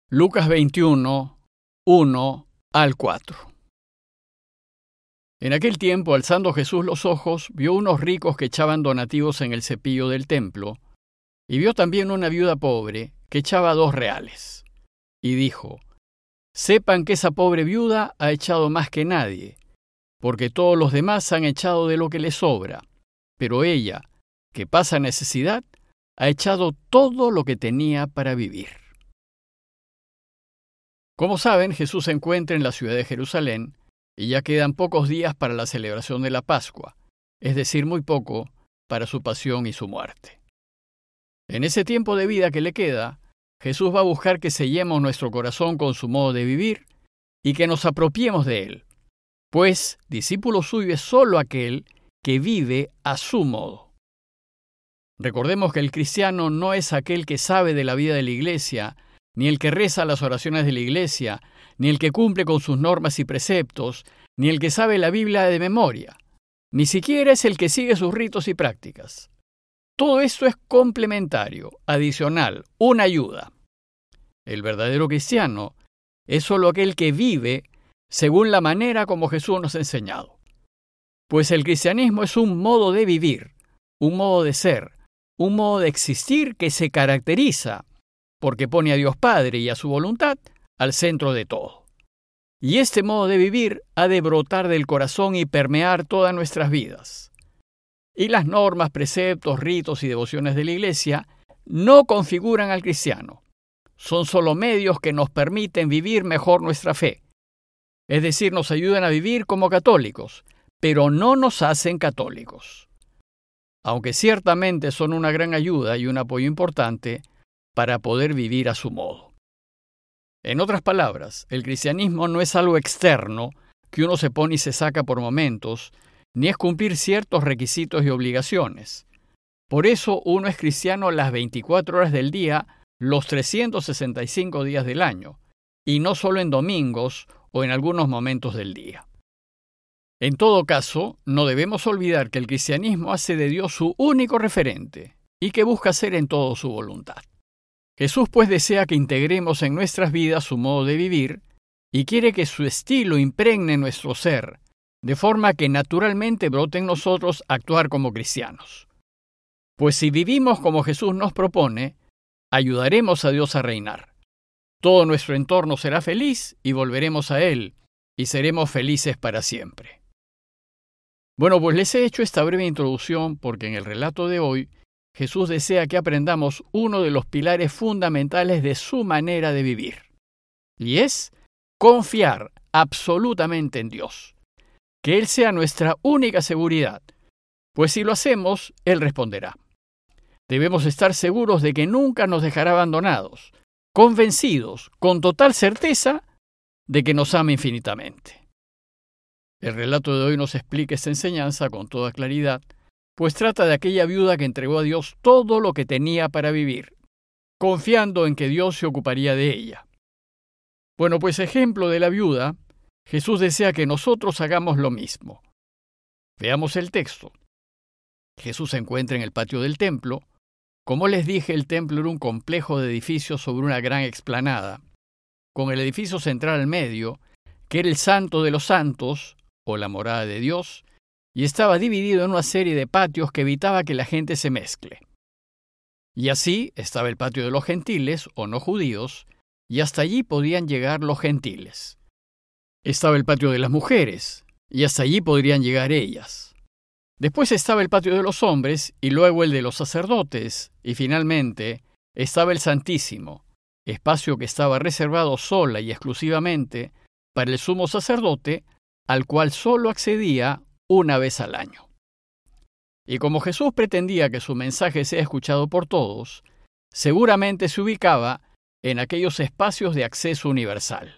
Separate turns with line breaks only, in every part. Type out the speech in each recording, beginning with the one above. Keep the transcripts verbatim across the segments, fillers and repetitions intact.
Lucas veintiuno, uno al cuatro. En aquel tiempo, alzando Jesús los ojos, vio unos ricos que echaban donativos en el cepillo del templo, y vio también una viuda pobre que echaba dos reales. Y dijo: Sepan que esa pobre viuda ha echado más que nadie, porque todos los demás han echado de lo que les sobra, pero ella, que pasa necesidad, ha echado todo lo que tenía para vivir. Como saben, Jesús se encuentra en la ciudad de Jerusalén, y ya quedan pocos días para la celebración de la Pascua, es decir, muy poco para su pasión y su muerte. En ese tiempo de vida que le queda, Jesús va a buscar que sellemos nuestro corazón con su modo de vivir y que nos apropiemos de él, pues discípulo suyo es solo aquel que vive a su modo. Recordemos que el cristiano no es aquel que sabe de la vida de la iglesia, ni el que reza las oraciones de la iglesia, ni el que cumple con sus normas y preceptos, ni el que sabe la Biblia de memoria, ni siquiera es el que sigue sus ritos y prácticas. Todo esto es complementario, adicional, una ayuda. El verdadero cristiano es solo aquel que vive según la manera como Jesús nos ha enseñado. Pues el cristianismo es un modo de vivir, un modo de ser, un modo de existir que se caracteriza porque pone a Dios Padre y a su voluntad al centro de todo. Y este modo de vivir ha de brotar del corazón y permear todas nuestras vidas. Y las normas, preceptos, ritos y devociones de la Iglesia no configuran al cristiano. Son solo medios que nos permiten vivir mejor nuestra fe. Es decir, nos ayudan a vivir como católicos, pero no nos hacen católicos. Aunque ciertamente son una gran ayuda y un apoyo importante para poder vivir a su modo. En otras palabras, el cristianismo no es algo externo que uno se pone y se saca por momentos, ni es cumplir ciertos requisitos y obligaciones. Por eso uno es cristiano las veinticuatro horas del día, los trescientos sesenta y cinco días del año, y no solo en domingos o en algunos momentos del día. En todo caso, no debemos olvidar que el cristianismo hace de Dios su único referente y que busca hacer en todo su voluntad. Jesús pues desea que integremos en nuestras vidas su modo de vivir y quiere que su estilo impregne nuestro ser, de forma que naturalmente brote en nosotros actuar como cristianos. Pues si vivimos como Jesús nos propone, ayudaremos a Dios a reinar. Todo nuestro entorno será feliz y volveremos a Él, y seremos felices para siempre. Bueno, pues les he hecho esta breve introducción porque en el relato de hoy, Jesús desea que aprendamos uno de los pilares fundamentales de su manera de vivir, y es confiar absolutamente en Dios, que Él sea nuestra única seguridad, pues si lo hacemos, Él responderá. Debemos estar seguros de que nunca nos dejará abandonados, convencidos, con total certeza, de que nos ama infinitamente. El relato de hoy nos explica esta enseñanza con toda claridad, pues trata de aquella viuda que entregó a Dios todo lo que tenía para vivir, confiando en que Dios se ocuparía de ella. Bueno, pues ejemplo de la viuda, Jesús desea que nosotros hagamos lo mismo. Veamos el texto. Jesús se encuentra en el patio del templo. Como les dije, el templo era un complejo de edificios sobre una gran explanada, con el edificio central al medio, que era el Santo de los Santos, o la morada de Dios, y estaba dividido en una serie de patios que evitaba que la gente se mezcle. Y así estaba el patio de los gentiles, o no judíos, y hasta allí podían llegar los gentiles. Estaba el patio de las mujeres, y hasta allí podrían llegar ellas. Después estaba el patio de los hombres, y luego el de los sacerdotes, y finalmente estaba el Santísimo, espacio que estaba reservado sola y exclusivamente para el sumo sacerdote, al cual solo accedía una vez al año. Y como Jesús pretendía que su mensaje sea escuchado por todos, seguramente se ubicaba en aquellos espacios de acceso universal.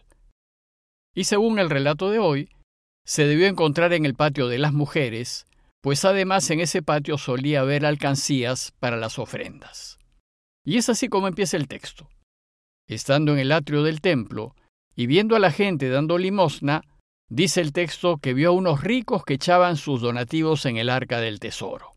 Y según el relato de hoy, se debió encontrar en el patio de las mujeres, pues además en ese patio solía haber alcancías para las ofrendas. Y es así como empieza el texto. Estando en el atrio del templo y viendo a la gente dando limosna, dice el texto que vio a unos ricos que echaban sus donativos en el arca del tesoro.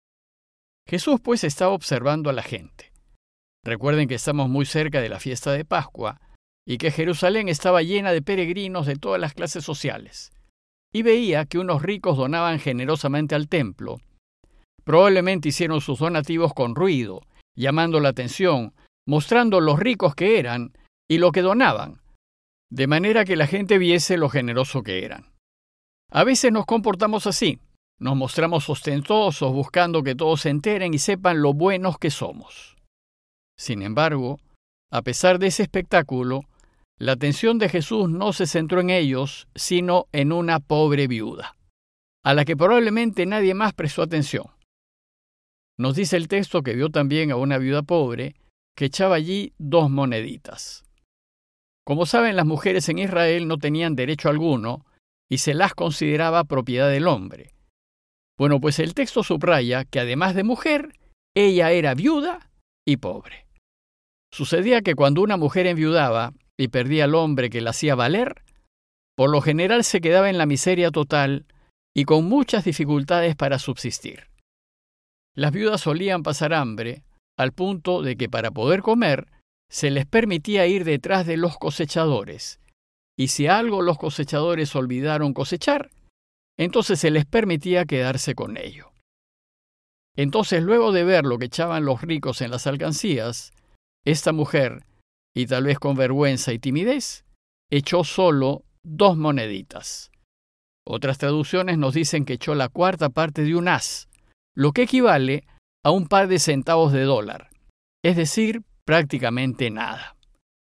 Jesús pues estaba observando a la gente. Recuerden que estamos muy cerca de la fiesta de Pascua, y que Jerusalén estaba llena de peregrinos de todas las clases sociales, y veía que unos ricos donaban generosamente al templo. Probablemente hicieron sus donativos con ruido, llamando la atención, mostrando los ricos que eran y lo que donaban, de manera que la gente viese lo generoso que eran. A veces nos comportamos así, nos mostramos ostentosos buscando que todos se enteren y sepan lo buenos que somos. Sin embargo, a pesar de ese espectáculo, la atención de Jesús no se centró en ellos, sino en una pobre viuda, a la que probablemente nadie más prestó atención. Nos dice el texto que vio también a una viuda pobre que echaba allí dos moneditas. Como saben, las mujeres en Israel no tenían derecho alguno y se las consideraba propiedad del hombre. Bueno, pues el texto subraya que además de mujer, ella era viuda y pobre. Sucedía que cuando una mujer enviudaba y perdía al hombre que la hacía valer, por lo general se quedaba en la miseria total y con muchas dificultades para subsistir. Las viudas solían pasar hambre, al punto de que para poder comer se les permitía ir detrás de los cosechadores, y si algo los cosechadores olvidaron cosechar, entonces se les permitía quedarse con ello. Entonces, luego de ver lo que echaban los ricos en las alcancías, esta mujer, y tal vez con vergüenza y timidez, echó solo dos moneditas. Otras traducciones nos dicen que echó la cuarta parte de un as, lo que equivale a un par de centavos de dólar, es decir, prácticamente nada.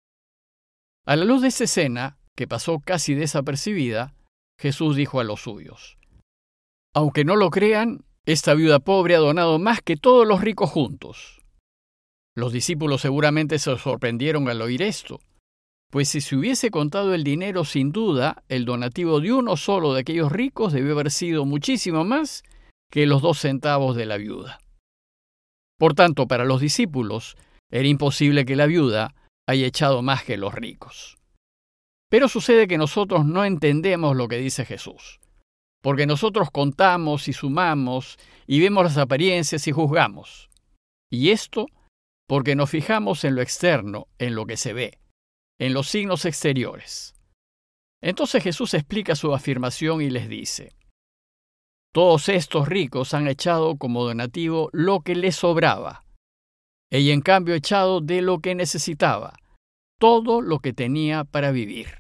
A la luz de esta escena, que pasó casi desapercibida, Jesús dijo a los suyos: aunque no lo crean, esta viuda pobre ha donado más que todos los ricos juntos. Los discípulos seguramente se sorprendieron al oír esto, pues si se hubiese contado el dinero, sin duda, el donativo de uno solo de aquellos ricos debió haber sido muchísimo más que los dos centavos de la viuda. Por tanto, para los discípulos, era imposible que la viuda haya echado más que los ricos. Pero sucede que nosotros no entendemos lo que dice Jesús, porque nosotros contamos y sumamos y vemos las apariencias y juzgamos. Y esto porque nos fijamos en lo externo, en lo que se ve, en los signos exteriores. Entonces Jesús explica su afirmación y les dice: todos estos ricos han echado como donativo lo que les sobraba. Ella, en cambio, ha echado de lo que necesitaba, todo lo que tenía para vivir.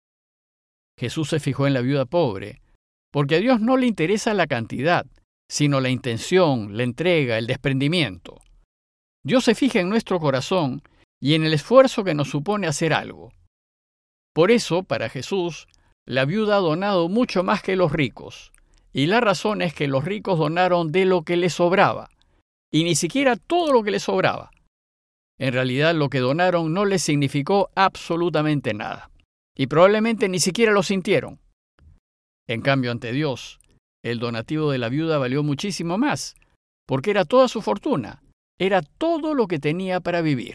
Jesús se fijó en la viuda pobre, porque a Dios no le interesa la cantidad, sino la intención, la entrega, el desprendimiento. Dios se fija en nuestro corazón y en el esfuerzo que nos supone hacer algo. Por eso, para Jesús, la viuda ha donado mucho más que los ricos, y la razón es que los ricos donaron de lo que les sobraba, y ni siquiera todo lo que les sobraba. En realidad, lo que donaron no les significó absolutamente nada, y probablemente ni siquiera lo sintieron. En cambio, ante Dios, el donativo de la viuda valió muchísimo más, porque era toda su fortuna, era todo lo que tenía para vivir.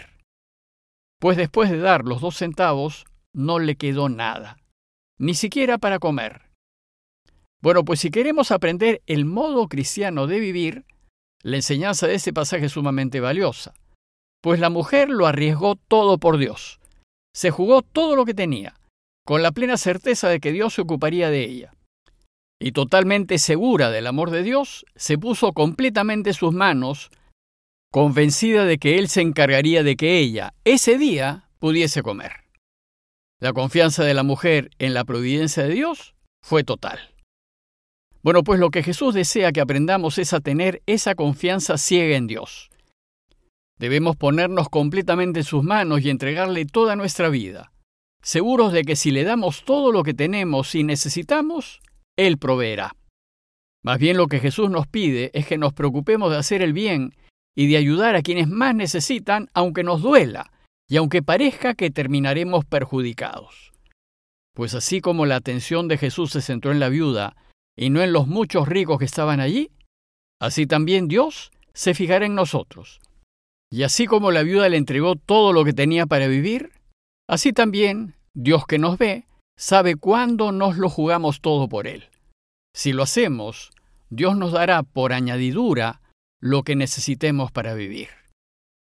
Pues después de dar los dos centavos, no le quedó nada, ni siquiera para comer. Bueno, pues si queremos aprender el modo cristiano de vivir, la enseñanza de este pasaje es sumamente valiosa, pues la mujer lo arriesgó todo por Dios. Se jugó todo lo que tenía, con la plena certeza de que Dios se ocuparía de ella. Y totalmente segura del amor de Dios, se puso completamente en sus manos, convencida de que Él se encargaría de que ella, ese día, pudiese comer. La confianza de la mujer en la providencia de Dios fue total. Bueno, pues lo que Jesús desea que aprendamos es a tener esa confianza ciega en Dios. Debemos ponernos completamente en sus manos y entregarle toda nuestra vida, seguros de que si le damos todo lo que tenemos y necesitamos, Él proveerá. Más bien lo que Jesús nos pide es que nos preocupemos de hacer el bien y de ayudar a quienes más necesitan, aunque nos duela y aunque parezca que terminaremos perjudicados. Pues así como la atención de Jesús se centró en la viuda y no en los muchos ricos que estaban allí, así también Dios se fijará en nosotros. Y así como la viuda le entregó todo lo que tenía para vivir, así también Dios, que nos ve, sabe cuándo nos lo jugamos todo por Él. Si lo hacemos, Dios nos dará por añadidura lo que necesitemos para vivir.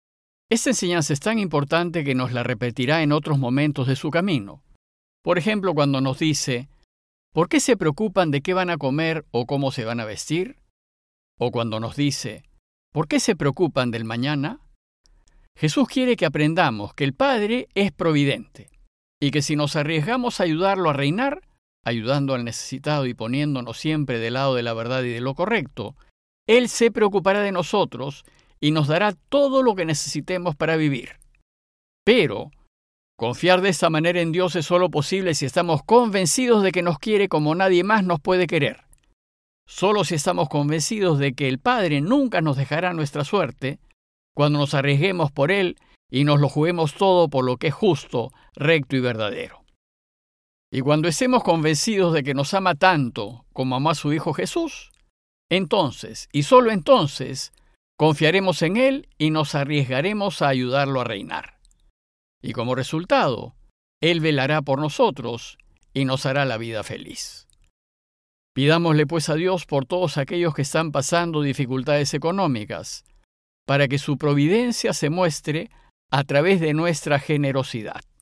Esta enseñanza es tan importante que nos la repetirá en otros momentos de su camino. Por ejemplo, cuando nos dice, ¿por qué se preocupan de qué van a comer o cómo se van a vestir? O cuando nos dice, ¿por qué se preocupan del mañana? Jesús quiere que aprendamos que el Padre es providente y que si nos arriesgamos a ayudarlo a reinar, ayudando al necesitado y poniéndonos siempre del lado de la verdad y de lo correcto, Él se preocupará de nosotros y nos dará todo lo que necesitemos para vivir. Pero confiar de esta manera en Dios es solo posible si estamos convencidos de que nos quiere como nadie más nos puede querer. Solo si estamos convencidos de que el Padre nunca nos dejará nuestra suerte, cuando nos arriesguemos por Él y nos lo juguemos todo por lo que es justo, recto y verdadero. Y cuando estemos convencidos de que nos ama tanto como amó a su Hijo Jesús, entonces, y solo entonces, confiaremos en Él y nos arriesgaremos a ayudarlo a reinar. Y como resultado, Él velará por nosotros y nos hará la vida feliz. Pidámosle pues a Dios por todos aquellos que están pasando dificultades económicas, para que su providencia se muestre a través de nuestra generosidad.